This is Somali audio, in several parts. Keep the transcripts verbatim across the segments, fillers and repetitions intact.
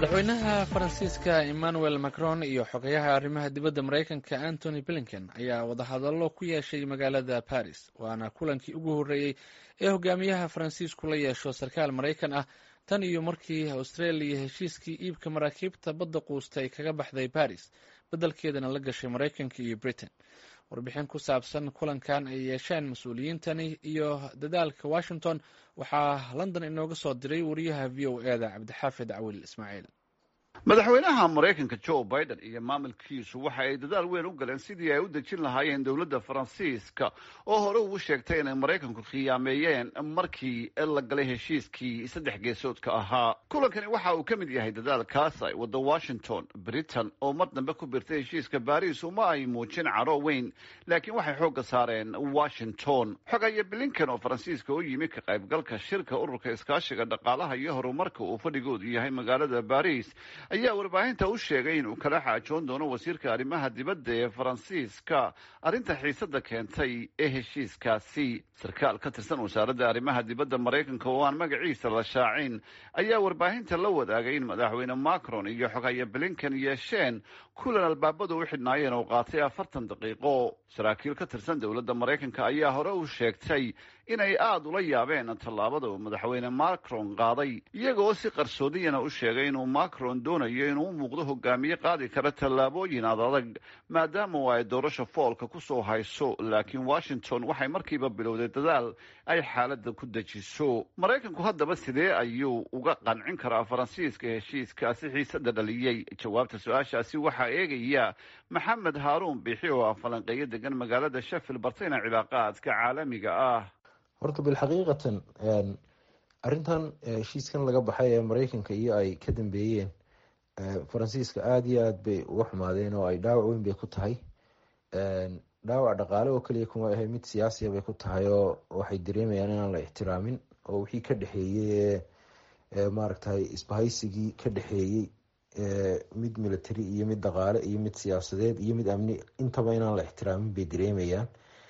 madaxweynaha faransiiska emmanuel macron iyo xogayaha arrimaha dibadda maraykanka antony blinken ayaa wadahadallo ku yeeshay magaalada paris waana kulankii ugu horreeyey ee hogaamiyaha faransiisku la yeesho sarkaal maraykan ah tan iyo markii australia heshiiskii iibka maraakiibta badda quusta ay kaga baxday paris beddelkeedana la gashay maraykanka iyo britain. warbixin ku saabsan kulankan ay yeesheen mas-uuliyiintani iyo dadaalka washington waxaa london inooga soo diray wariyaha v o e da cabdixaafid cawil ismaaciil. madaxweynaha maraykanka joe biden iyo maamulkiisu waxa ay dadaal weyn u galeen sidii ay u dejin lahaayeen dowladda faransiiska oo hore ugu sheegtay inay maraykanku khiyaameeyeen markii la galay heshiiskii saddex geesoodka ahaa. kulankani waxa uu ka mid yahay dadaalkaas ay wadda washington. britain oo mar dambe ku birtay heshiiska baris uma ay muujin caro weyn, laakiin waxay xoogga saareen washington. xogaya blinken oo faransiiska u yimi ka qaybgalka shirka ururka iskaashiga dhaqaalaha iyo horumarka uu fadhigoodu yahay magaalada baris ayaa warbaahinta u sheegay inuu kala xaajoon doono wasiirka arrimaha dibadda ee faransiiska arrinta xiisada keentay ee heshiiskaasi. sarkaal ka tirsan wasaaradda arrimaha dibadda maraykanka oo aan magaciisa la shaacin ayaa warbaahinta la wadaagay in madaxweyne macron iyo xogaya blinken yeesheen kulan albaabadu u xidhnaayeen oo qaatay afartan daqiiqo. saraakiil ka tirsan dowladda maraykanka ayaa hore u sheegtay inay aada ula yaabeen tallaabada uu madaxweyne macron qaaday, iyagoo si qarsoodiyana u sheegay inuu macron doonayo inuu u muuqdo hogaamiye qaadi kara tallaabooyin ad adag maadaama ay doorasho foolka ku soo hayso. laakiin washington waxay markiiba bilowday dadaal ay xaaladda ku dejiso. maraykanku haddaba sidee ayuu uga qancin karaa faransiiska heshiiskaasi xiisada dhaliyey? jawaabta su-aashaasi waxaa eegaya maxamed haaruun biixi oo ah falanqeeyo degan magaalada sheffield bartayna cilaaqaadka caalamiga ah. horta bilxaqiiqatan arrintan heshiiskan laga baxay ee maraykanka iyo ay ka dambeeyeen faransiiska aada iyo aada bay uga xumaadeen oo ay dhaawac weyn bay ku tahay. dhaawac dhaqaale oo keliya kuma ahay mid siyaasiya bay ku tahay oo waxay dareemayaan inaan la ixtiraamin oo wixii ka dhexeeyey ee maaragtay isbahaysigii ka dhexeeyey mid military iyo mid dhaqaale iyo mid siyaasadeed iyo mid amni intaba inaan la ixtiraamin bay dareemayaan.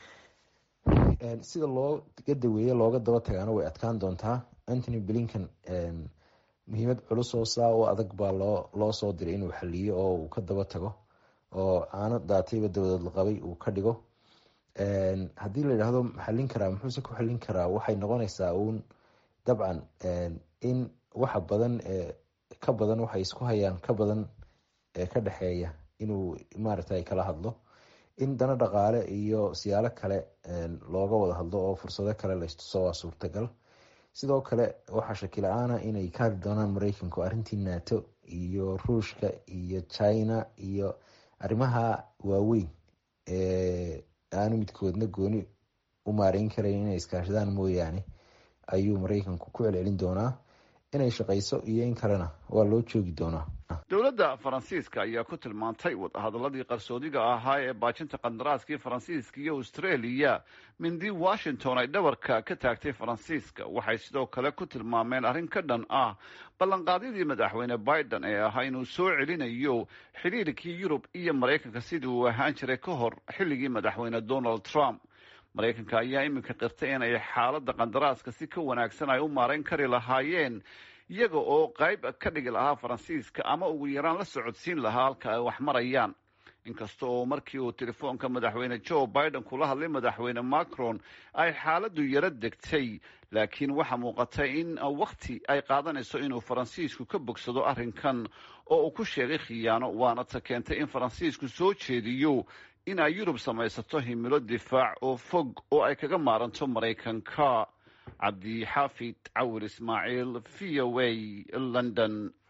sida looga daweeye looga daba tagaana way adkaan doontaa. antony blinken muhiimad culus oo saa u adag baa loo loo soo diray inuu xaliyo oo uu ka daba tago oo aana daatayba dowlad la qabay uu ka dhigo. haddii la yidhaahdo xallin karaa muxuuse ku xallin karaa, waxay noqonaysaa uun dabcan in waxa badan ka badan waxay isku hayaan ka badan ka dhexeeya inuu maaragtay kala hadlo, in dana dhaqaale iyo siyaalo kale looga wada hadlo oo fursado kale la istuso waa suurtagal. sidoo kale waxaa shaki la-aana inay ka hadli doonaan maraykanku arrintii nato iyo ruushka iyo china iyo arrimaha waaweyn ee aanu midkoodna gooni u maareyn karayn inay iskaashadaan mooyaane ayuu maraykanku ku celcelin doonaa. inay shaqayso iyo in kalena waa loo joogi doonaa. dowladda faransiiska ayaa ku tilmaantay wadahadaladii qarsoodiga ahaa ee baajinta qandaraaskii faransiiska iyo australia mindi washington ay dhabarka ka taagtay faransiiska. waxay sidoo kale ku tilmaameen arrin ka dhan ah ballanqaadyadii madaxweyne biden ee ahaa inuu soo celinayo xidhiirkii yurub iyo maraykanka sidii uu ahaan jiray ka hor xilligii madaxweyne donald trump. maraykanka ayaa iminka qirtay inay xaaladda qandaraaska si ka wanaagsan ay u maarayn kari lahaayeen iyaga oo qayb ka dhigi lahaa faransiiska ama ugu yaraan la socodsiin lahaa halka ay wax marayaan. inkasta oo markii uu telefoonka madaxweyne joe biden kula hadlay madaxweyne macron ay xaaladdu yaro degtay, laakiin waxaa muuqatay in wakhti ay qaadanayso inuu faransiisku ka bogsado arrinkan oo uu ku sheegay khiyaano, waana ta keentay in faransiisku soo jeediyo in ay yurub samaysato himilo difaac oo fog oo ay kaga maaranto maraykanka. cabdixaafid cawir ismaaciil v o a london.